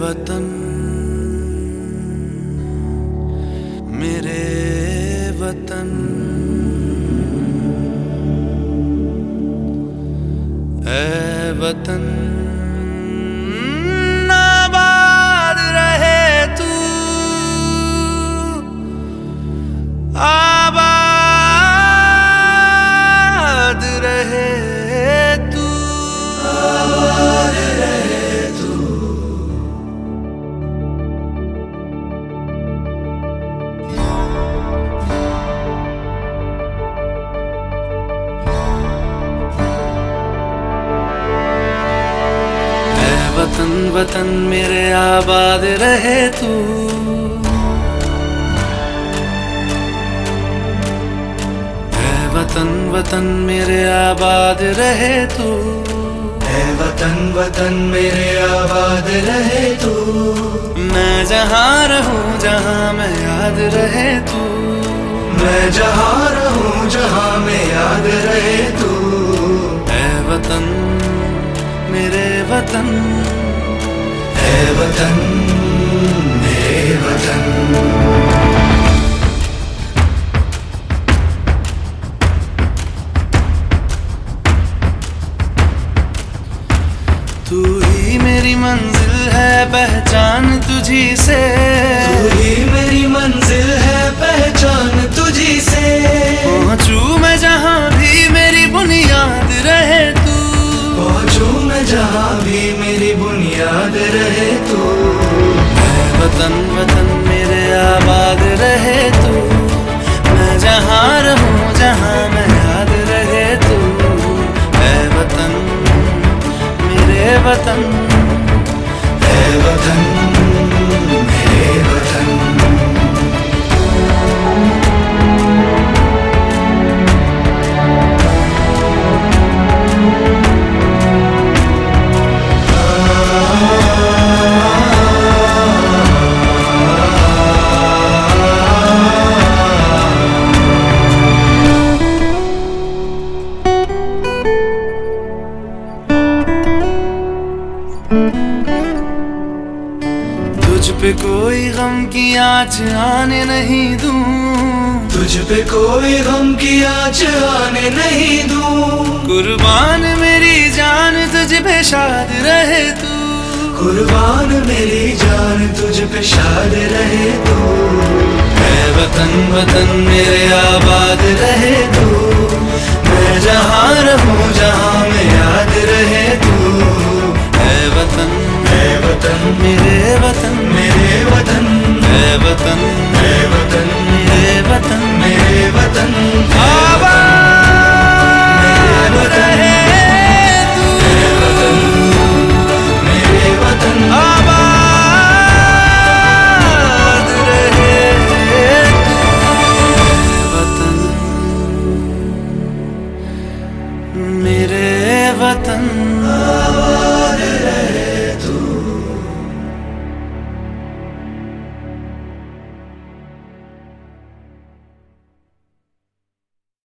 वतन मेरे वतन, ऐ वतन आबाद रहे तू, आबाद रहे तू, आबाद रहे तू। वतन वतन मेरे आबाद रहे तू, ऐ वतन वतन मेरे आबाद रहे तू, ऐ वतन वतन मेरे आबाद रहे तू। मैं जहाँ रहूं जहाँ मैं याद रहे तू, मैं जहाँ रहूं जहाँ मैं याद रहे तू। ऐ वतन मेरे वतन, ऐ वतन मेरे वतन। तू ही मेरी मंजिल है पहचान तुझी से, तू ही मेरी मंजिल है पहचान तुझी से। पहुंचू मैं जहाँ भी मेरी बुनियाद रहे तू, पहुंचू मैं जहाँ भी मेरी बुनियाद रहे तू। ऐ वतन वतन मेरे आबाद रहे तू, मैं जहाँ रहूं जहाँ मैं याद रहे तू। ऐ वतन मेरे वतन, ऐ वतन मेरे वतन। तुझ पे कोई गम की आँच आने नहीं दूं, तुझ पे कोई गम की आँच आने नहीं दूं। कुर्बान मेरी जान तुझ पे शाद रहे तू, कुर्बान मेरी जान तुझ पे शाद रहे तू। ऐ वतन वतन मेरे आबाद रहे तू, मैं जहाँ रहूं जहाँ मैं याद रहे तू। ऐ वतन मेरे वतन, मेरे वतन, ऐ वतन मेरे वतन, मेरे वतन। आबाद रहे तू, मेरे वतन, आबाद रहे तू। वतन मेरे वतन।